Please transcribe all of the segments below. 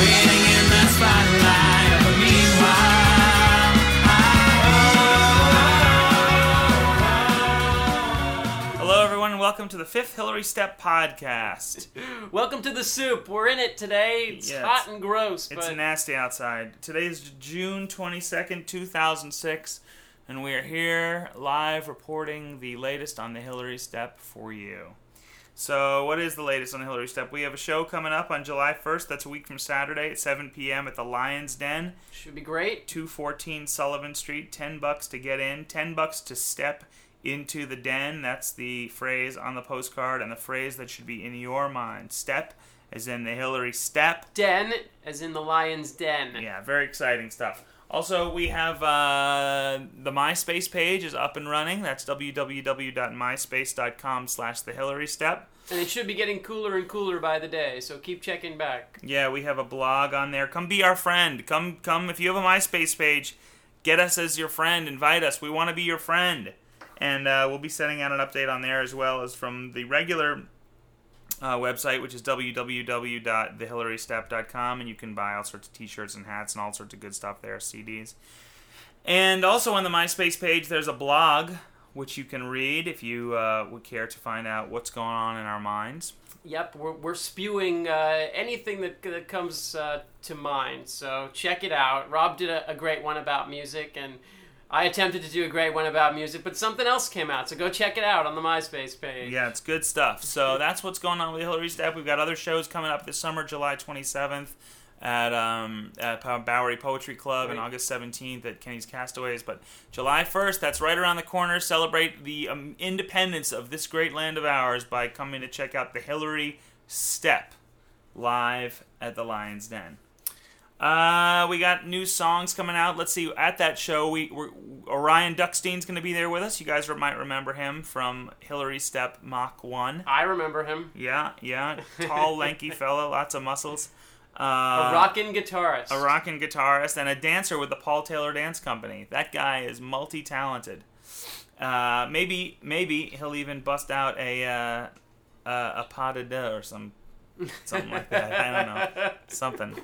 waiting in the spotlight of a meanwhile. Hello, everyone, and welcome to the 5th Hillary Step Podcast. Welcome to the soup. We're in it today. It's hot and gross. It's nasty outside. Today is June 22nd, 2006, and we are here live reporting the latest on the Hillary Step for you. So, what is the latest on the Hillary Step? We have a show coming up on July 1st. That's a week from Saturday at 7 p.m. at the Lion's Den. Should be great. 214 Sullivan Street. $10 to get in. $10 to step into the den. That's the phrase on the postcard and the phrase that should be in your mind. Step, as in the Hillary Step. Den, as in the Lion's Den. Yeah, very exciting stuff. Also, we have the MySpace page is up and running. That's www.myspace.com/thehillarystep. And it should be getting cooler and cooler by the day, so keep checking back. Yeah, we have a blog on there. Come be our friend. Come. If you have a MySpace page, get us as your friend. Invite us. We want to be your friend. And we'll be sending out an update on there as well as from the regular website, which is www.thehillarystep.com, and you can buy all sorts of t-shirts and hats and all sorts of good stuff there, CDs. And also on the MySpace page, there's a blog, which you can read if you would care to find out what's going on in our minds. Yep, we're spewing anything that comes to mind, so check it out. Rob did a great one about music, and I attempted to do a great one about music, but something else came out, so go check it out on the MySpace page. Yeah, it's good stuff. So that's what's going on with Hillary Step. We've got other shows coming up this summer, July 27th at Bowery Poetry Club, and August 17th at Kenny's Castaways. But July 1st, that's right around the corner. Celebrate the independence of this great land of ours by coming to check out the Hillary Step live at the Lion's Den. We got new songs coming out. Let's see. At that show, Orion Duckstein's going to be there with us. You guys might remember him from Hillary Step Mach 1. I remember him. Yeah. Tall, lanky fella, lots of muscles. A rockin' guitarist. And a dancer with the Paul Taylor Dance Company. That guy is multi-talented. Maybe he'll even bust out a pas de deux or something like that. I don't know. Something.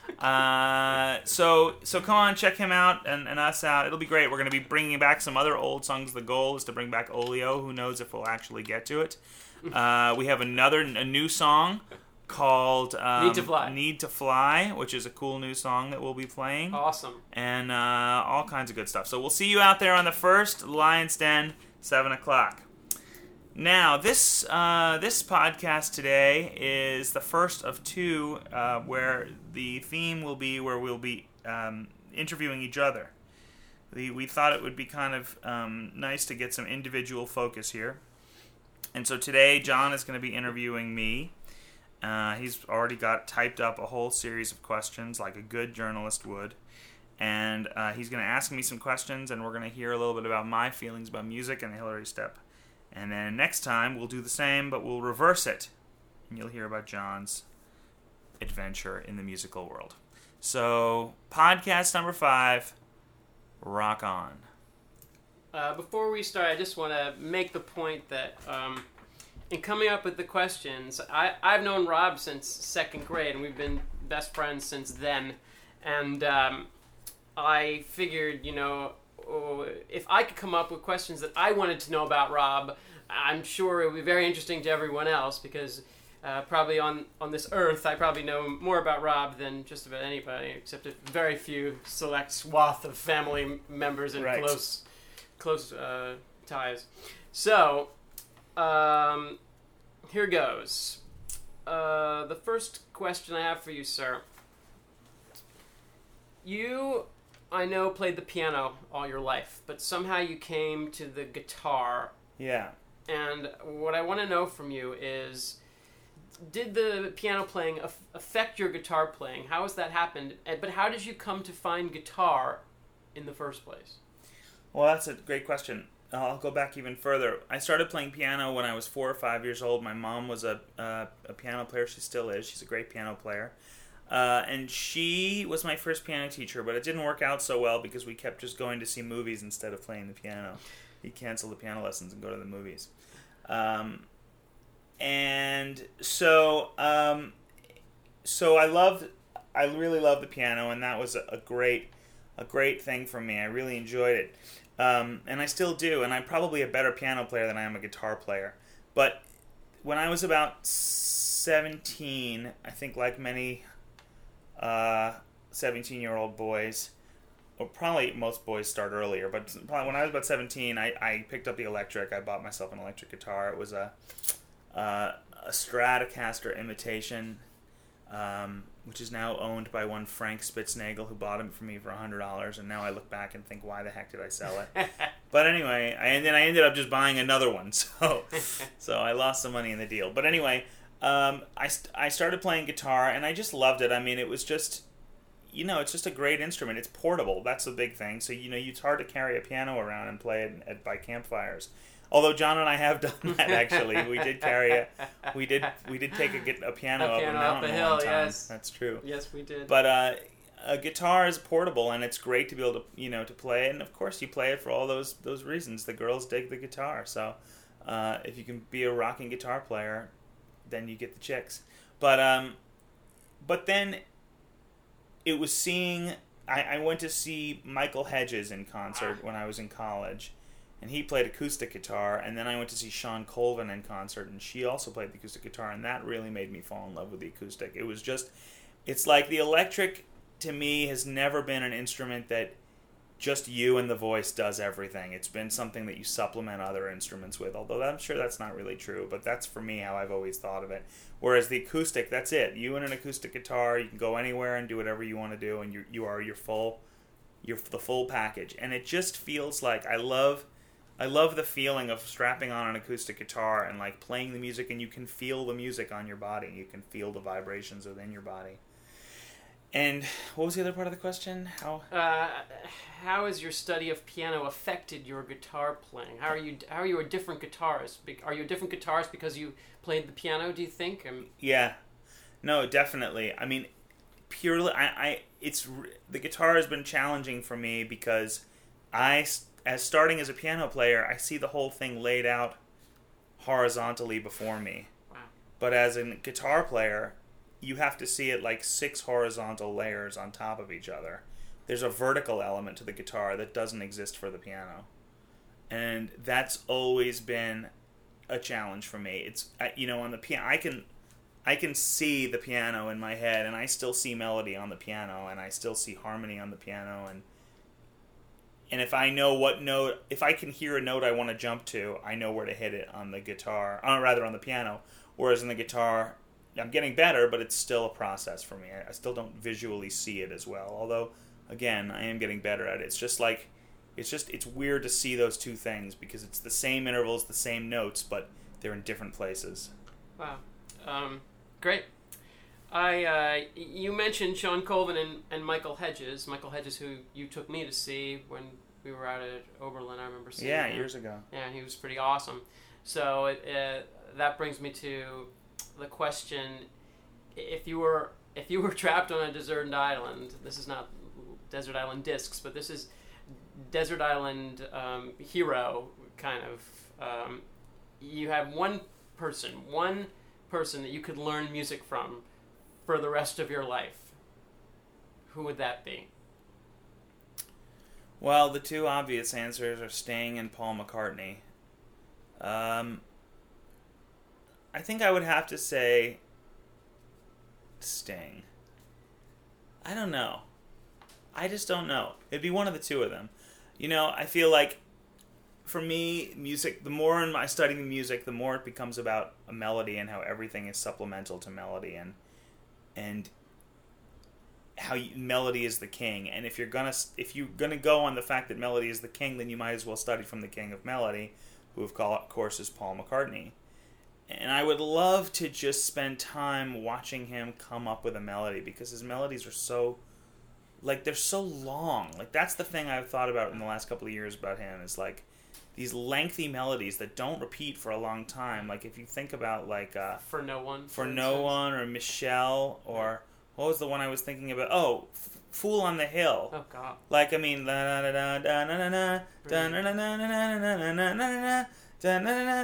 So come on, check him out and us out. It'll be great. We're going to be bringing back some other old songs. The goal is to bring back Oleo. Who knows if we'll actually get to it. We have a new song called Need to Fly, which is a cool new song that we'll be playing. Awesome. And all kinds of good stuff. So we'll see you out there on the 1st, Lion's Den, 7 o'clock. Now, this podcast today is the first of two where the theme will be where we'll be interviewing each other. We thought it would be kind of nice to get some individual focus here. And so today, John is going to be interviewing me. He's already got typed up a whole series of questions like a good journalist would. And he's going to ask me some questions, and we're going to hear a little bit about my feelings about music and the Hillary Step. And then next time, we'll do the same, but we'll reverse it. And you'll hear about John's adventure in the musical world. So, podcast number 5, rock on. Before we start, I just want to make the point that in coming up with the questions, I've known Rob since 2nd grade, and we've been best friends since then. And I figured, if I could come up with questions that I wanted to know about Rob, I'm sure it would be very interesting to everyone else, because probably on this earth, I probably know more about Rob than just about anybody, except a very few select swath of family members and close ties. So, here goes. The first question I have for you, sir. You, I know, played the piano all your life, but somehow you came to the guitar. Yeah. And what I want to know from you is, did the piano playing affect your guitar playing? How has that happened? But how did you come to find guitar in the first place? Well, that's a great question. I'll go back even further. I started playing piano when I was 4 or 5 years old. My mom was a piano player. She still is. She's a great piano player. And she was my first piano teacher, but it didn't work out so well because we kept just going to see movies instead of playing the piano. He'd cancel the piano lessons and go to the movies. And so I loved I really love the piano, and that was a great thing for me. I really enjoyed it, and I still do. And I'm probably a better piano player than I am a guitar player. But when I was about 17, I think like many 17-year-old boys, or probably most boys start earlier, but probably when I was about 17, I picked up the electric. I bought myself an electric guitar. It was a Stratocaster imitation, which is now owned by one Frank Spitznagel, who bought it for me for $100, and now I look back and think, why the heck did I sell it? But anyway, I ended up just buying another one, so I lost some money in the deal. But anyway, I started playing guitar, and I just loved it. I mean, it was just, it's just a great instrument. It's portable. That's the big thing. So, it's hard to carry a piano around and play it by campfires. Although John and I have done that, actually. We did take a piano up a mountain up a hill, one time. yes. That's true. Yes, we did. But a guitar is portable, and it's great to be able to, to play it. And of course, you play it for all those reasons. The girls dig the guitar. So if you can be a rocking guitar player, then you get the chicks. But then it was seeing. I went to see Michael Hedges in concert when I was in college, and he played acoustic guitar. And then I went to see Sean Colvin in concert, and she also played the acoustic guitar, and that really made me fall in love with the acoustic. It was just, it's like the electric to me has never been an instrument that just you and the voice does everything. It's been something that you supplement other instruments with, although I'm sure that's not really true, but that's for me how I've always thought of it. Whereas the acoustic, that's it. You and an acoustic guitar, you can go anywhere and do whatever you want to do, and you are the full package. And it just feels like I love the feeling of strapping on an acoustic guitar and like playing the music, and you can feel the music on your body. You can feel the vibrations within your body. And what was the other part of the question? How has your study of piano affected your guitar playing? How are you a different guitarist? Are you a different guitarist because you played the piano, do you think? Yeah. No, definitely. I mean, purely the guitar has been challenging for me because starting as a piano player, I see the whole thing laid out horizontally before me. Wow. But as a guitar player, you have to see it like 6 horizontal layers on top of each other. There's a vertical element to the guitar that doesn't exist for the piano. And that's always been a challenge for me. It's, on the piano, I can see the piano in my head, and I still see melody on the piano, and I still see harmony on the piano, and if I know if I can hear a note I want to jump to, I know where to hit it on the guitar, or rather on the piano. Whereas in the guitar, I'm getting better, but it's still a process for me. I still don't visually see it as well. Although, again, I am getting better at it. It's weird to see those two things because it's the same intervals, the same notes, but they're in different places. Wow. Great. You mentioned Sean Colvin and Michael Hedges. Michael Hedges, who you took me to see when we were out at Oberlin, I remember seeing him. Years ago. Yeah, he was pretty awesome. So that brings me to the question: if you were trapped on a deserted island, this is not Desert Island Discs, but this is Desert Island Hero kind of. You have one person that you could learn music from for the rest of your life. Who would that be? Well, the two obvious answers are Sting and Paul McCartney. I think I would have to say Sting. I don't know. I just don't know. It'd be one of the two of them. I feel like, for me, music, the more I study music, the more it becomes about a melody and how everything is supplemental to melody and how melody is the king. And if you're gonna go on the fact that melody is the king, then you might as well study from the king of melody, who of course is Paul McCartney. And I would love to just spend time watching him come up with a melody, because his melodies are so, they're so long. That's the thing I've thought about in the last couple of years about him, is these lengthy melodies that don't repeat for a long time. If you think about For No One. For No One, or Michelle, or what was the one I was thinking about? Oh, Fool on the Hill. Oh God. I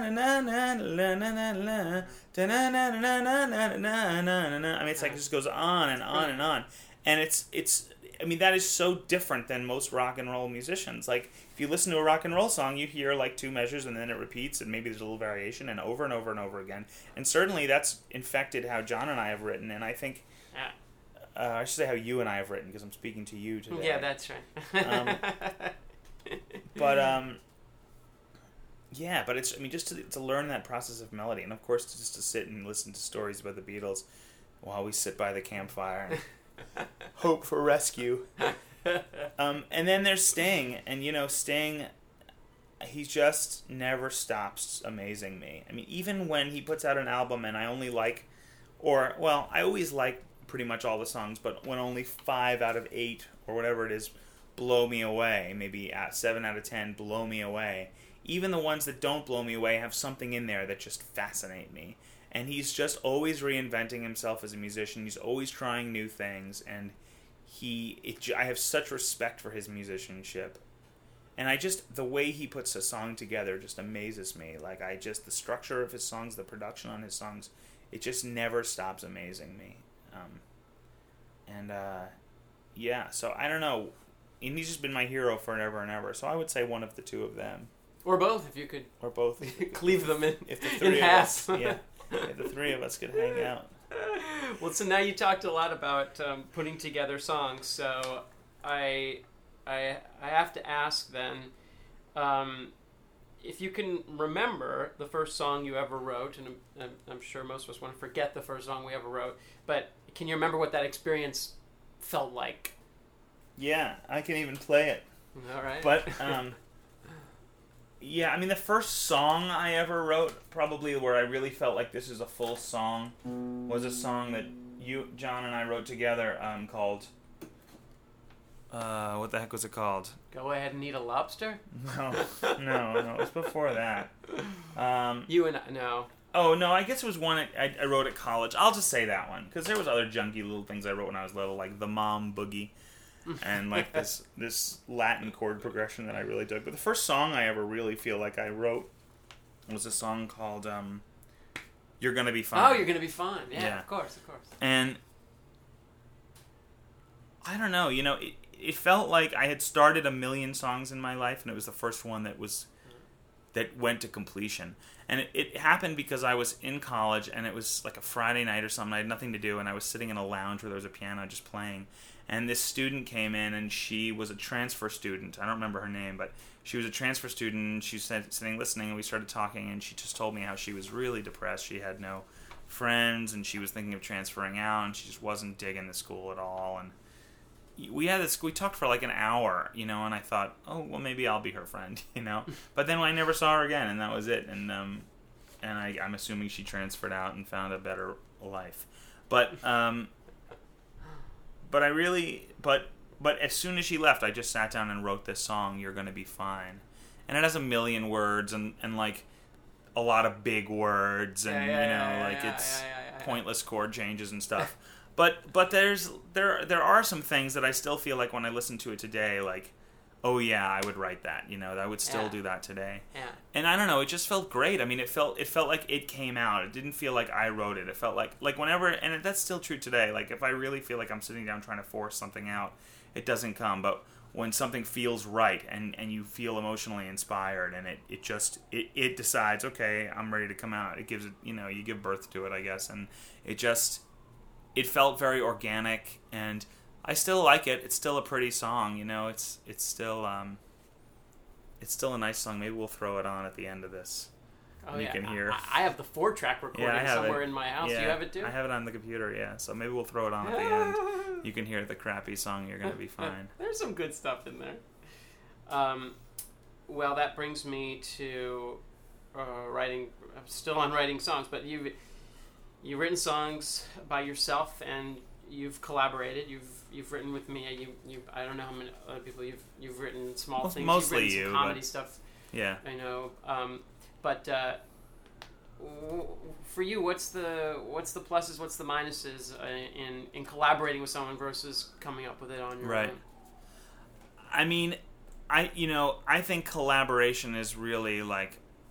mean, it's like it just goes on and on and on, and it's. I mean, that is so different than most rock and roll musicians. Like, if you listen to a rock and roll song, you hear like 2 measures and then it repeats, and maybe there's a little variation, and over and over and over again. And certainly that's infected how John and I have written, and I think. I should say how you and I have written, because I'm speaking to you today. Yeah, that's right. Yeah, but it's, I mean, just to learn that process of melody, and of course just to sit and listen to stories about the Beatles while we sit by the campfire and hope for rescue. And then there's Sting, and Sting, he just never stops amazing me. I mean, even when he puts out an album and I only like, I always like pretty much all the songs, but when only 5 out of 8 or whatever it is blow me away, maybe 7 out of 10 blow me away, even the ones that don't blow me away have something in there that just fascinate me. And he's just always reinventing himself as a musician. He's always trying new things, and I have such respect for his musicianship. And the way he puts a song together just amazes me. Like, the structure of his songs, the production on his songs, it just never stops amazing me. So I don't know. And he's just been my hero forever and ever. So I would say one of the 2 of them. Or both, if you could. Or both. Cleave them in, if the 3 in of half. Us, yeah. If the 3 of us could hang out. Well, so now you talked a lot about putting together songs. So I have to ask then, if you can remember the first song you ever wrote, and I'm sure most of us want to forget the first song we ever wrote, but can you remember what that experience felt like? Yeah, I can even play it. All right. But, yeah, I mean, the first song I ever wrote, probably where I really felt like this is a full song, was a song that John and I wrote together called... what the heck was it called? Go Ahead and Eat a Lobster? No, it was before that. You and I, no. Oh, no, I guess it was one I wrote at college. I'll just say that one, because there was other junky little things I wrote when I was little, like The Mom Boogie, and like this Latin chord progression that I really dug. But the first song I ever really feel like I wrote was a song called You're Gonna Be Fine. Oh, You're Gonna Be Fine. Yeah. Of course. And I don't know, it felt like I had started a million songs in my life, and it was the first one that went to completion. And it happened because I was in college, and it was like a Friday night or something. I had nothing to do, and I was sitting in a lounge where there was a piano just playing. And this student came in, and she was a transfer student. I don't remember her name, but she was a transfer student. She was sitting listening, and we started talking, and she just told me how she was really depressed. She had no friends, and she was thinking of transferring out, and she just wasn't digging the school at all. And we talked for like an hour, and I thought, oh, well, maybe I'll be her friend, But then I never saw her again, and that was it. And I'm assuming she transferred out and found a better life. But as soon as she left, I just sat down and wrote this song, You're Gonna Be Fine. And it has a million words and like a lot of big words and it's pointless chord changes and stuff. But there are some things that I still feel like when I listen to it today, like, oh yeah, I would write that. I would still do that today. Yeah. And I don't know, it just felt great. I mean, it felt like it came out. It didn't feel like I wrote it. It felt like whenever, and that's still true today. Like if I really feel like I'm sitting down trying to force something out, it doesn't come. But when something feels right and you feel emotionally inspired and it decides, okay, I'm ready to come out. It gives it, you give birth to it, I guess, and it felt very organic, and I still like it. It's still a pretty song, It's still a nice song. Maybe we'll throw it on at the end of this. Oh, you can hear. I have the 4-track recording somewhere in my house. Yeah, Do you have it too? I have it on the computer. Yeah. So maybe we'll throw it on at the end. You can hear the crappy song. You're Gonna Be Fine. There's some good stuff in there. Well, that brings me to writing. I'm still on writing songs, but you've written songs by yourself, and you've collaborated. You've written with me. I don't know how many other people you've written small things. Mostly you've written some comedy stuff. Yeah. I know. But for you, what's the pluses? What's the minuses in collaborating with someone versus coming up with it on your own? I mean, I think collaboration is really like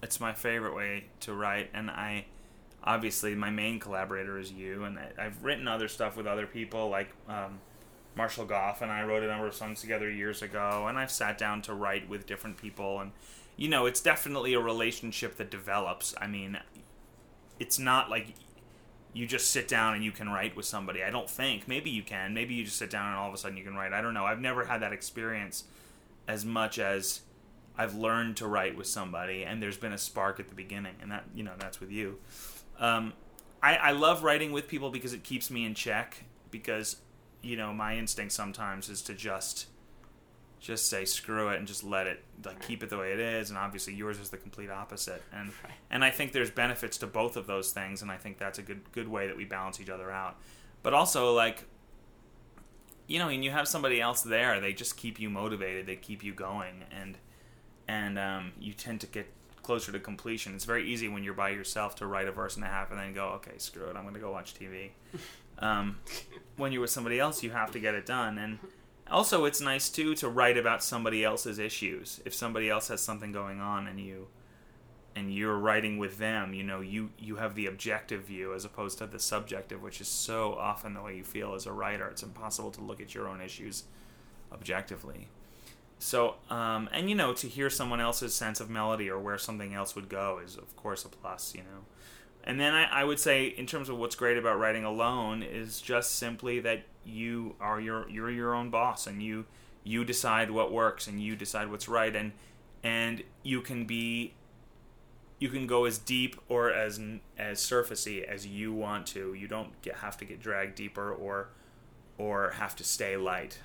It's my favorite way to write, and obviously my main collaborator is you, and I've written other stuff with other people, like Marshall Goff and I wrote a number of songs together years ago, and I've sat down to write with different people, and it's definitely a relationship that develops. I mean, it's not like you just sit down and you can write with somebody. I don't think. Maybe you can. Maybe you just sit down and all of a sudden you can write. I don't know. I've never had that experience as much as I've learned to write with somebody, and there's been a spark at the beginning, and that that's with you. I love writing with people because it keeps me in check, because my instinct sometimes is to just say screw it and just let it, like, keep it the way it is, and obviously yours is the complete opposite, and I think there's benefits to both of those things, and I think that's a good way that we balance each other out. But also, like, when you have somebody else there, they just keep you motivated, they keep you going, and you tend to get closer to completion. It's very easy when you're by yourself to write a verse and a half and then go, okay, screw it, I'm going to go watch TV. When you're with somebody else, you have to get it done. And also, it's nice too to write about somebody else's issues. If somebody else has something going on and you're writing with them, you have the objective view as opposed to the subjective, which is so often the way you feel as a writer. It's impossible to look at your own issues objectively. So, and to hear someone else's sense of melody or where something else would go is, of course, a plus, And then I would say, in terms of what's great about writing alone, is just simply that you're your own boss, and you decide what works, and you decide what's right, and you can go as deep or as surfacey as you want to. You don't have to get dragged deeper or have to stay light.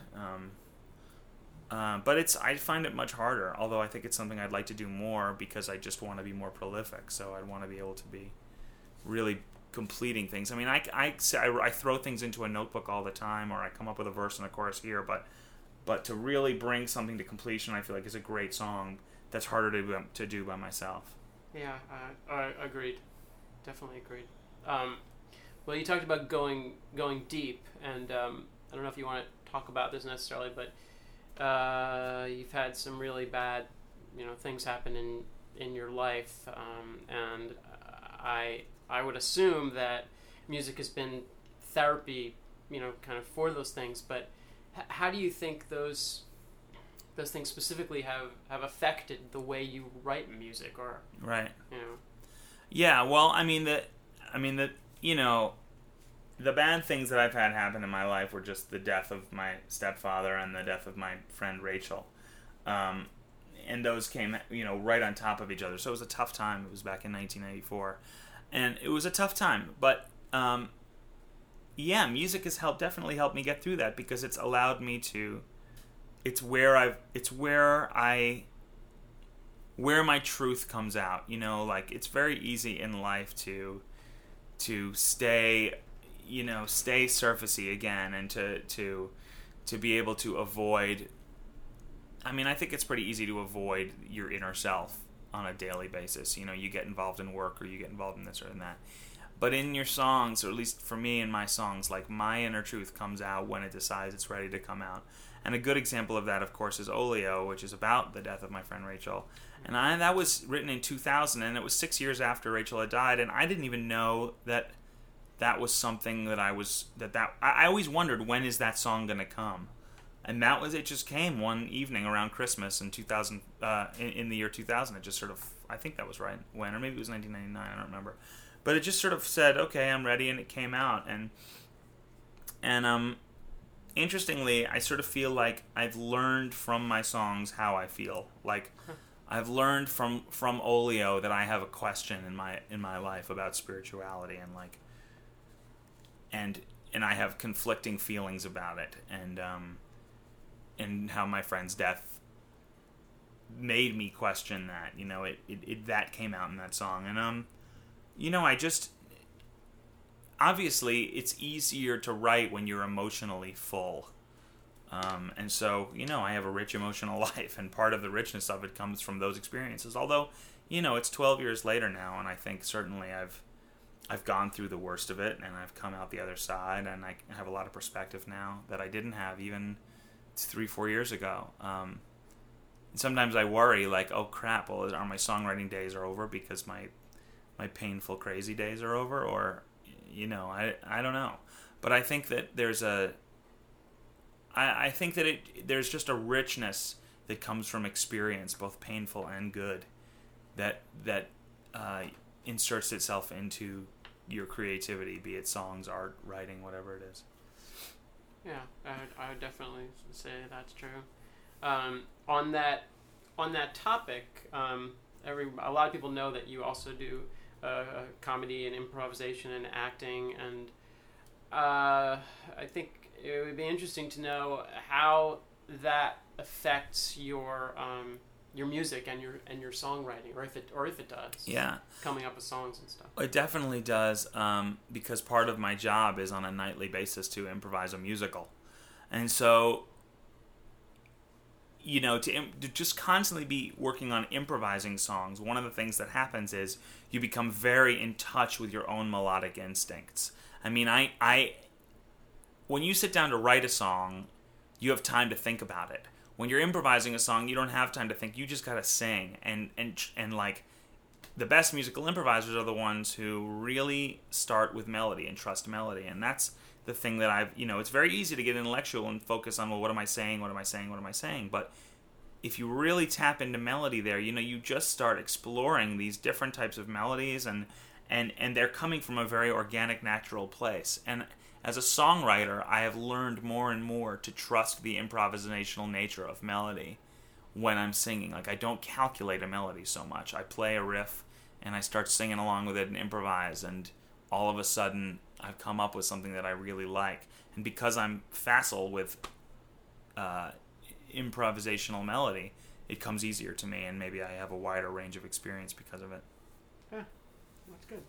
But I find it much harder, although I think it's something I'd like to do more, because I just want to be more prolific. So I'd want to be able to be really completing things. I mean, I throw things into a notebook all the time, or I come up with a verse and a chorus here, but to really bring something to completion, I feel like is a great song that's harder to do by myself. Yeah, agreed. Definitely agreed. Well, you talked about going deep, and I don't know if you want to talk about this necessarily, but you've had some really bad, things happen in your life, and I would assume that music has been therapy, kind of for those things. But how do you think those things specifically have affected the way you write music, or right? Yeah. Well, the bad things that I've had happen in my life were just the death of my stepfather and the death of my friend Rachel. And those came, right on top of each other. So it was a tough time. It was back in 1994. And it was a tough time. But, music has definitely helped me get through that, because it's allowed me to, where my truth comes out. It's very easy in life to stay surfacey again, and to be able to avoid. I think it's pretty easy to avoid your inner self on a daily basis. You get involved in work, or you get involved in this or in that. But in your songs, or at least for me in my songs, like, my inner truth comes out when it decides it's ready to come out. And a good example of that, of course, is Oleo, which is about the death of my friend Rachel. And that was written in 2000, and it was 6 years after Rachel had died, and I didn't even know that was something that I always wondered, when is that song going to come? And it just came one evening around Christmas in 2000, in the year 2000. It just sort of, I think that was right when, or maybe it was 1999, I don't remember. But it just sort of said, okay, I'm ready, and it came out. And interestingly, I sort of feel like I've learned from my songs how I feel. Like, I've learned from Oleo that I have a question in my life about spirituality, and like, and I have conflicting feelings about it, and how my friend's death made me question that. That came out in that song, and I just, obviously it's easier to write when you're emotionally full, and so I have a rich emotional life, and part of the richness of it comes from those experiences. Although it's 12 years later now, and I think certainly I've gone through the worst of it, and I've come out the other side, and I have a lot of perspective now that I didn't have even 3-4 years ago. sometimes I worry, like, oh crap, well, are my songwriting days are over because my painful, crazy days are over, or, I don't know. But I think that there's there's just a richness that comes from experience, both painful and good, that inserts itself into your creativity, be it songs, art, writing, whatever it is. Yeah, I would definitely say that's true. On that topic, a lot of people know that you also do comedy and improvisation and acting, and I think it would be interesting to know how that affects your music and your songwriting, or if it does. Yeah, coming up with songs and stuff. It definitely does, because part of my job is on a nightly basis to improvise a musical, and so to just constantly be working on improvising songs. One of the things that happens is you become very in touch with your own melodic instincts. I mean, when you sit down to write a song, you have time to think about it. When you're improvising a song, you don't have time to think. You just gotta sing, and like, the best musical improvisers are the ones who really start with melody and trust melody, and that's the thing that it's very easy to get intellectual and focus on, well, what am I saying, but if you really tap into melody there, you just start exploring these different types of melodies, and they're coming from a very organic, natural place. And as a songwriter, I have learned more and more to trust the improvisational nature of melody when I'm singing. Like, I don't calculate a melody so much. I play a riff, and I start singing along with it and improvise, and all of a sudden, I've come up with something that I really like. And because I'm facile with improvisational melody, it comes easier to me, and maybe I have a wider range of experience because of it. Yeah, that's good.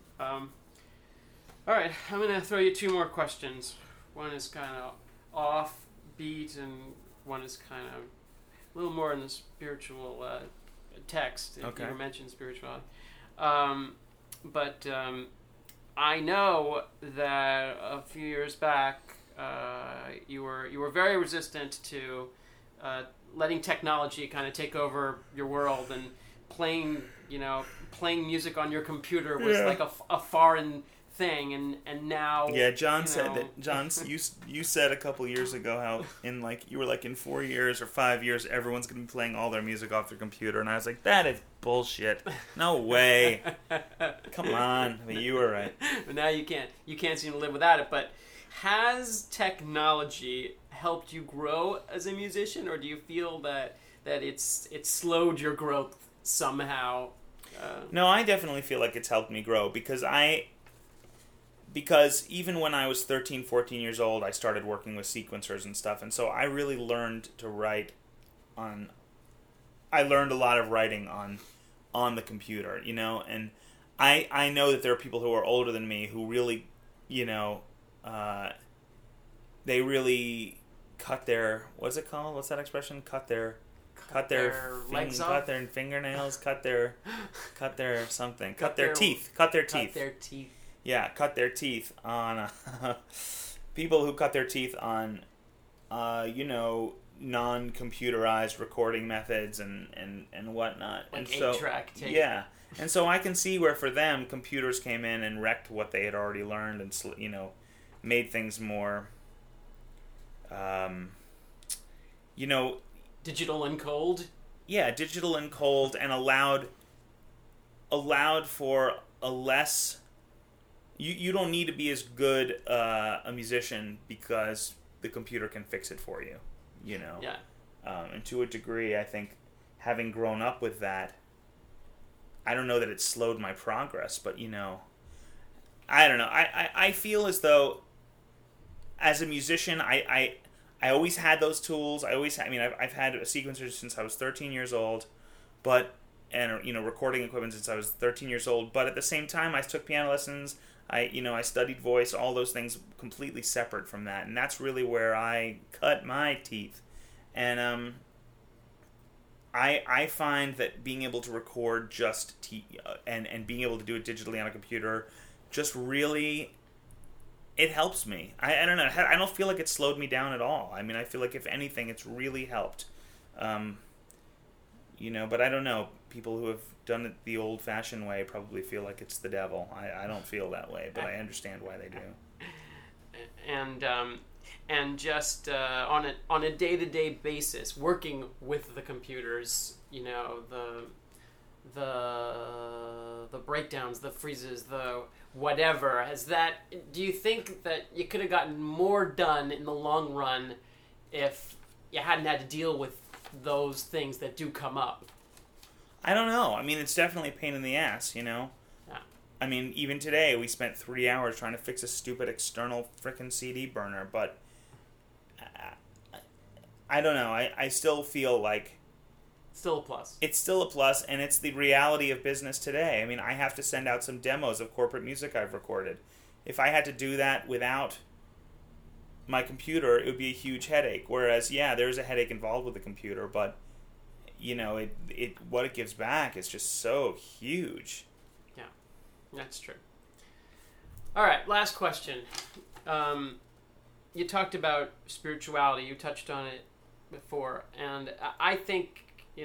All right, I'm going to throw you two more questions. One is kind of offbeat, and one is kind of a little more in the spiritual text. Okay. You mentioned spirituality. But I know that a few years back, you were very resistant to letting technology kind of take over your world, and playing music on your computer was like a foreign thing, and now John said that. John, you said a couple years ago how you were like in 4 years or 5 years everyone's gonna be playing all their music off their computer, and I was like, that is bullshit. No way. Come on. I mean, you were right. But now you can't seem to live without it. But has technology helped you grow as a musician, or do you feel that it's slowed your growth somehow? No, I definitely feel like it's helped me grow, because even when I was 13, 14 years old, I started working with sequencers and stuff, and so I really learned to write I learned a lot of writing on the computer, and I know that there are people who are older than me who really, they really cut their, what's it called? What's that expression? Cut their legs off? Cut their fingernails, cut their something, cut their teeth. Yeah, cut their teeth on people who cut their teeth on, non-computerized recording methods and whatnot. Like and so, 8-track tape. Yeah, and so I can see where for them, computers came in and wrecked what they had already learned, and made things more, digital and cold. Yeah, digital and cold, and allowed for a less. You don't need to be as good a musician because the computer can fix it for you, Yeah. And to a degree, I think, having grown up with that, I don't know that it slowed my progress, but I don't know. I feel as though, as a musician, I always had those tools. I've had a sequencer since I was 13 years old, and recording equipment since I was 13 years old. But at the same time, I took piano lessons. I studied voice, all those things completely separate from that, and that's really where I cut my teeth. And I find that being able to record and being able to do it digitally on a computer just really, it helps me. I don't know. I don't feel like it slowed me down at all. I mean, I feel like if anything, it's really helped. But I don't know. People who have done it the old-fashioned way probably feel like it's the devil. I don't feel that way, but I understand why they do. And just on a day-to-day basis, working with the computers, the breakdowns, the freezes, the whatever, do you think that you could have gotten more done in the long run if you hadn't had to deal with those things that do come up? I don't know. I mean, it's definitely a pain in the ass, Yeah. I mean, even today, we spent 3 hours trying to fix a stupid external frickin' CD burner, but I don't know. I still feel like Still a plus. It's still a plus, and it's the reality of business today. I mean, I have to send out some demos of corporate music I've recorded. If I had to do that without my computer, it would be a huge headache. Whereas, yeah, there's a headache involved with the computer, but what it gives back is just so huge. Yeah, that's true. All right, last question. You talked about spirituality. You touched on it before, and I think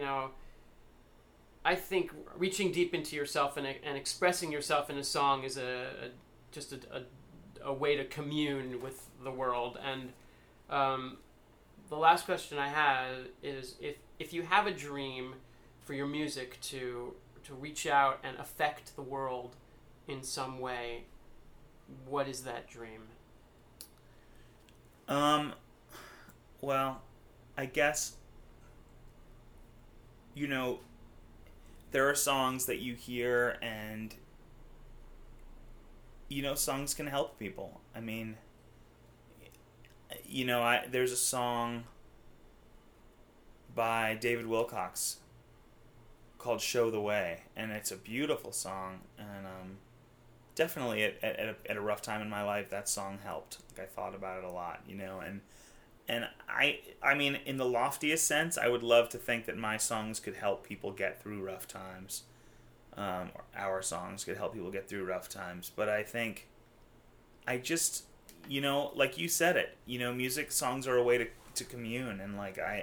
reaching deep into yourself and expressing yourself in a song is just a way to commune with the world. And the last question I have is if you have a dream for your music to reach out and affect the world in some way, what is that dream? Well, I guess there are songs that you hear and, songs can help people. I mean, there's a song by David Wilcox called Show the Way, and it's a beautiful song, and definitely at a rough time in my life, that song helped. Like, I thought about it a lot, And I mean, in the loftiest sense, I would love to think that my songs could help people get through rough times. Or our songs could help people get through rough times. But I think, like you said it, music songs are a way to commune. And like, I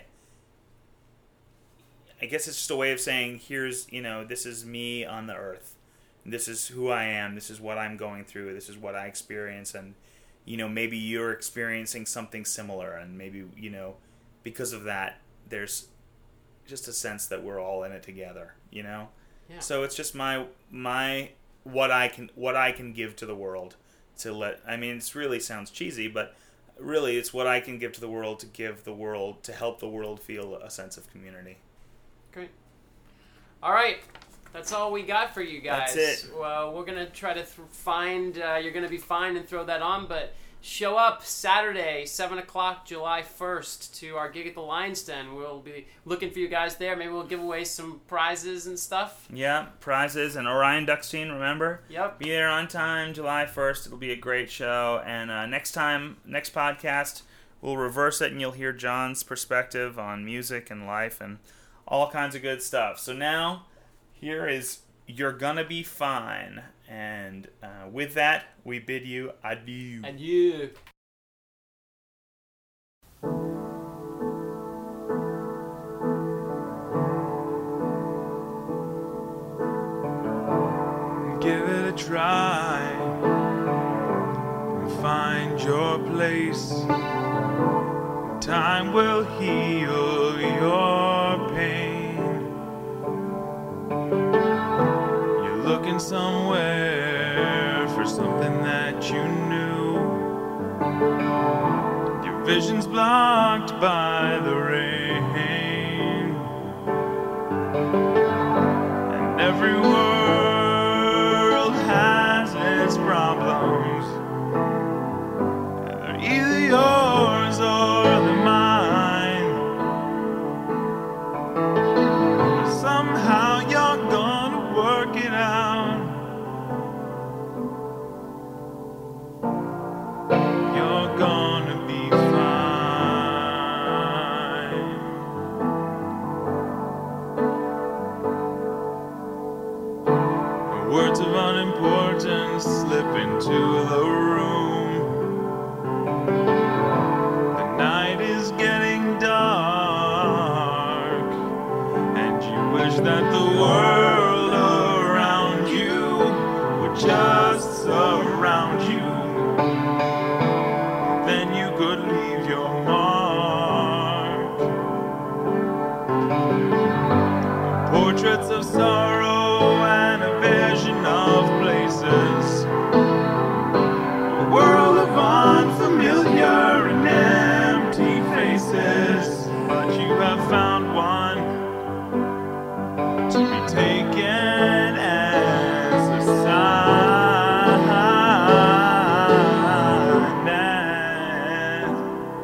guess it's just a way of saying, here's, this is me on the earth. This is who I am. This is what I'm going through. This is what I experience. And maybe you're experiencing something similar, and maybe, because of that, there's just a sense that we're all in it together, Yeah. So it's just what I can give to the world it really sounds cheesy, but really it's what I can give to the world to help the world feel a sense of community. Great. All right. That's all we got for you guys. That's it. Well, we're going to try to find, you're going to be fine and throw that on, but show up Saturday, 7 o'clock, July 1st, to our gig at the Lion's Den. We'll be looking for you guys there. Maybe we'll give away some prizes and stuff. Yeah, prizes and Orion Duckstein, remember? Yep. Be there on time, July 1st. It'll be a great show. And next podcast, we'll reverse it, and you'll hear John's perspective on music and life and all kinds of good stuff. So now, here is You're Gonna Be Fine. And with that, we bid you adieu. Adieu. Give it a try and find your place. Time will heal your pain. Looking somewhere for something that you knew. Your vision's blocked by the rain, and every world has its problems. They're either yours or they're mine. Somehow you're gonna work it out. You're gonna be fine. could leave your mark. Portraits of sorrow and a vision of places, a world of unfamiliar and empty faces. But you have found one to be taken as a sign that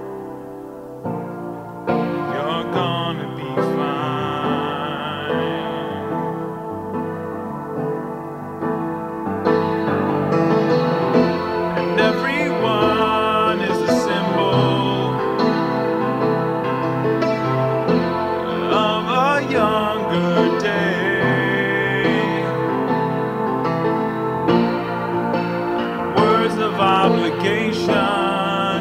you're gonna be fine. And everyone is a symbol of a younger day. Words of obligation,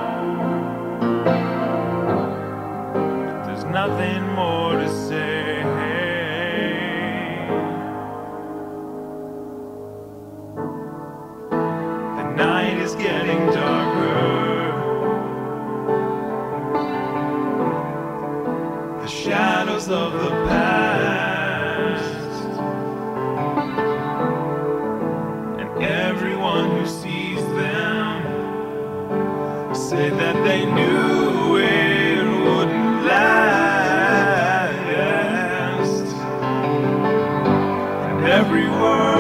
but there's nothing more to say. The night is getting darker. The shadows of the past, and everyone who sees them say that they knew it wouldn't last. And every word